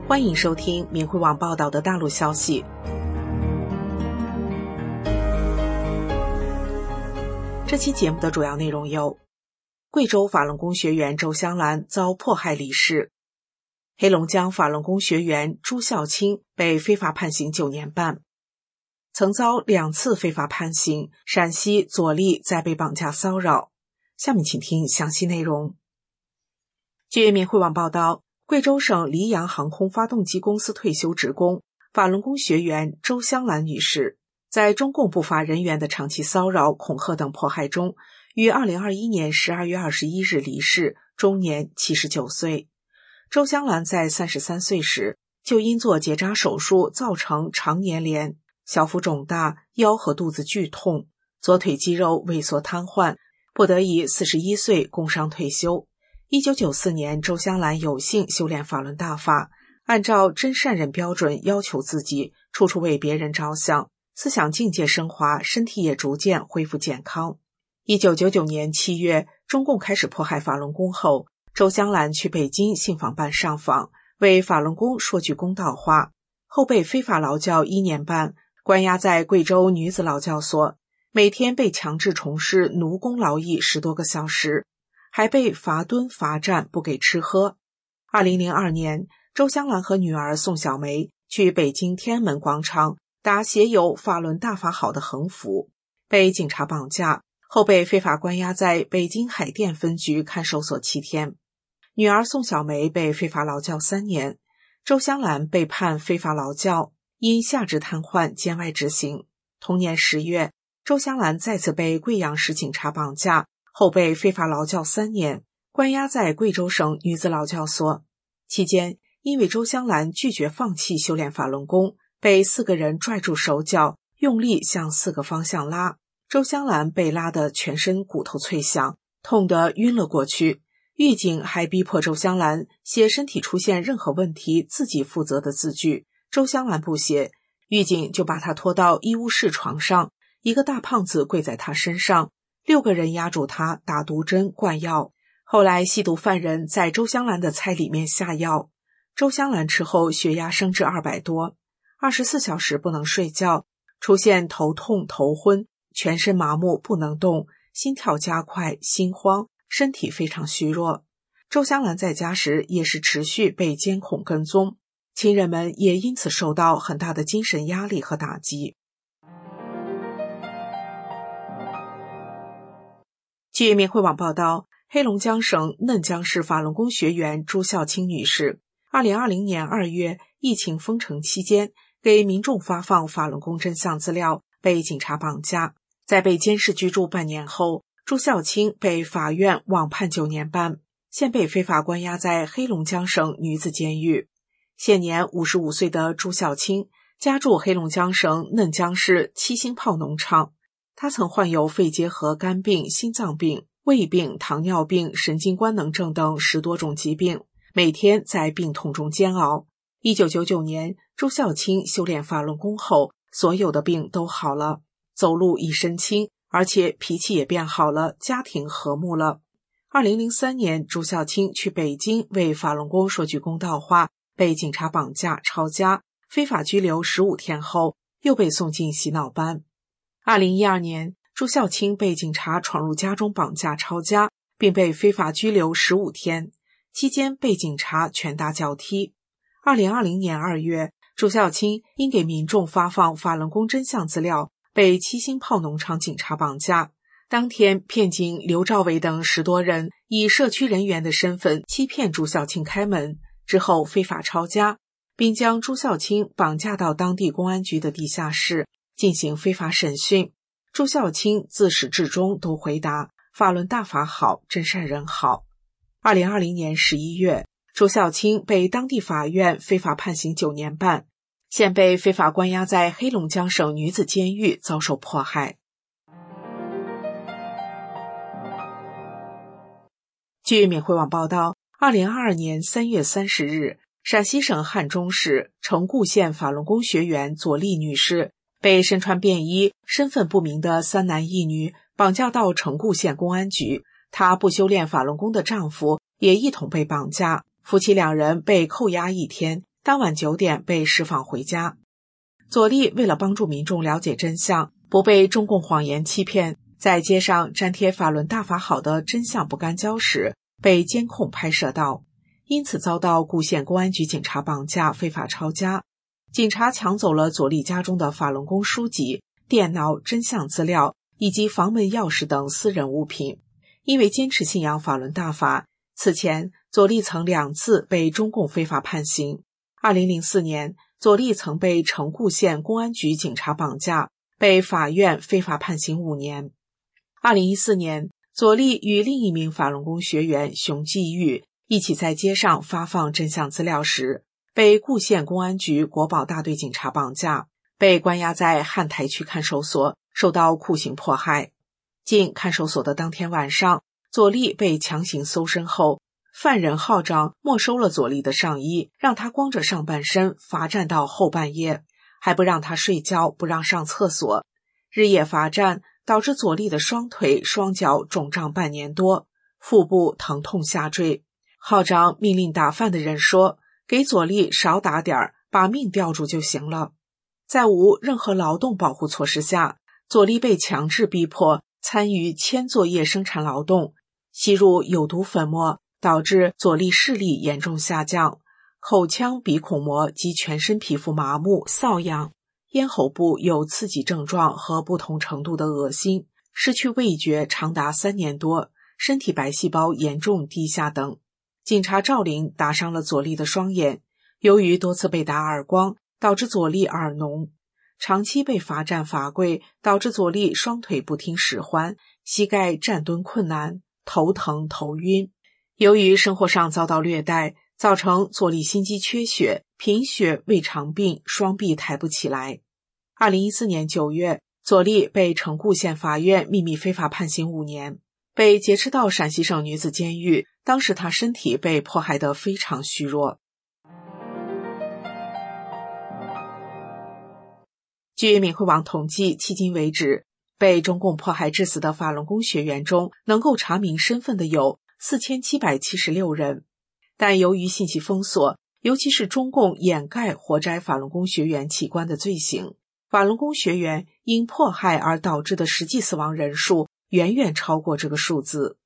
欢迎收听明慧网报道的大陆消息。这期节目的主要内容有：贵州法轮功学员周香兰遭迫害离世；黑龙江法轮功学员朱孝清被非法判刑9年半；曾遭2次非法判刑，陕西左立再被绑架骚扰。下面请听详细内容。据明慧网报道，贵州省黎阳航空发动机公司退休职工、法轮功学员周香兰女士，在中共不法人员的长期骚扰、恐吓等迫害中，于2021年12月21日离世，终年79岁。周香兰在33岁时，就因做结扎手术造成肠粘连、小腹肿大、腰和肚子剧痛、左腿肌肉萎缩瘫痪，不得已41岁工伤退休。1994年，周香兰有幸修炼法轮大法，按照真善忍标准要求自己，处处为别人着想，思想境界升华，身体也逐渐恢复健康。1999年7月，中共开始迫害法轮功后，周香兰去北京信访办上访，为法轮功说句公道话，后被非法劳教1年半，关押在贵州女子劳教所，每天被强制从事奴工劳役10多个小时，还被罚蹲罚站，不给吃喝。2002年，周香兰和女儿宋小梅去北京天安门广场打写有法轮大法好的横幅，被警察绑架，后被非法关押在北京海淀分局看守所7天。女儿宋小梅被非法劳教3年，周香兰被判非法劳教，因下肢瘫痪监外执行。同年10月，周香兰再次被贵阳市警察绑架，后被非法劳教3年，关押在贵州省女子劳教所。期间，因为周香兰拒绝放弃修炼法轮功，被4个人拽住手脚，用力向4个方向拉。周香兰被拉得全身骨头脆响，痛得晕了过去。狱警还逼迫周香兰写身体出现任何问题自己负责的字据，周香兰不写，狱警就把她拖到医务室床上，一个大胖子跪在她身上，6个人压住她，打毒针灌药。后来吸毒犯人在周香兰的菜里面下药，周香兰吃后血压升至200多，24小时不能睡觉，出现头痛头昏，全身麻木不能动，心跳加快，心慌，身体非常虚弱。周香兰在家时也是持续被监控跟踪，亲人们也因此受到很大的精神压力和打击。据明慧网报道，黑龙江省嫩江市法轮功学员朱孝清女士2020年2月疫情封城期间，给民众发放法轮功真相资料，被警察绑架。在被监视居住半年后，朱孝清被法院网判9年半，现被非法关押在黑龙江省女子监狱。现年55岁的朱孝清家住黑龙江省嫩江市七星炮农场，他曾患有肺结核、肝病、心脏病、胃病、糖尿病、神经官能症等10多种疾病，每天在病痛中煎熬。1999年，朱孝清修炼法轮功后，所有的病都好了，走路一身轻，而且脾气也变好了，家庭和睦了。2003年，朱孝清去北京为法轮功说句公道话，被警察绑架抄家，非法拘留15天后，又被送进洗脑班。2012年，朱孝清被警察闯入家中绑架抄家，并被非法拘留15天，期间被警察拳打脚踢。2020年2月，朱孝清因给民众发放法轮功真相资料，被七星炮农场警察绑架。当天，骗警刘兆伟等10多人以社区人员的身份欺骗朱孝清开门，之后非法抄家，并将朱孝清绑架到当地公安局的地下室进行非法审讯。朱孝清自始至终都回答法轮大法好，真善人好。2020年11月，朱孝清被当地法院非法判刑9年半，现被非法关押在黑龙江省女子监狱，遭受迫害。据缅慧网报道，2022年3月30日，陕西省汉中市城固县法轮功学员左丽女士被身穿便衣、身份不明的3男1女绑架到城固县公安局，她不修炼法轮功的丈夫也一同被绑架，夫妻2人被扣押1天， 当晚9点被释放回家。左立为了帮助民众了解真相，不被中共谎言欺骗，在街上粘贴法轮大法好的真相不干胶时被监控拍摄到，因此遭到固县公安局警察绑架，非法抄家。警察抢走了左立家中的法轮功书籍、电脑、真相资料以及房门钥匙等私人物品。因为坚持信仰法轮大法，此前左立曾2次被中共非法判刑。2004年，左立曾被成固县公安局警察绑架，被法院非法判刑5年。2014年，左立与另一名法轮功学员熊继玉一起在街上发放真相资料时，被固县公安局国保大队警察绑架，被关押在汉台区看守所，受到酷刑迫害。进看守所的当天晚上，左立被强行搜身后，犯人号长没收了左立的上衣，让他光着上半身罚站到后半夜，还不让他睡觉，不让上厕所。日夜罚站导致左立的双腿、双脚肿胀半年多，腹部疼痛下坠。号长命令打饭的人说，给左立少打点儿，把命吊住就行了。在无任何劳动保护措施下，左立被强制逼迫参与铅作业生产劳动，吸入有毒粉末，导致左立视力严重下降，口腔鼻孔膜及全身皮肤麻木、瘙痒，咽喉部有刺激症状和不同程度的恶心，失去味觉长达3年多，身体白细胞严重低下等。警察赵林打伤了左立的双眼，由于多次被打耳光，导致左立耳聋。长期被罚站罚跪，导致左立双腿不听使唤，膝盖站蹲困难，头疼头晕。由于生活上遭到虐待，造成左立心肌缺血、贫血、胃肠病，双臂抬不起来。2014年9月，左立被成固县法院秘密非法判刑5年，被劫持到陕西省女子监狱，当时他身体被迫害得非常虚弱。据闽会网统计，迄今为止，被中共迫害致死的法轮功学员中，能够查明身份的有4776人。但由于信息封锁，尤其是中共掩盖活摘法轮功学员器官的罪行，法轮功学员因迫害而导致的实际死亡人数远远超过这个数字。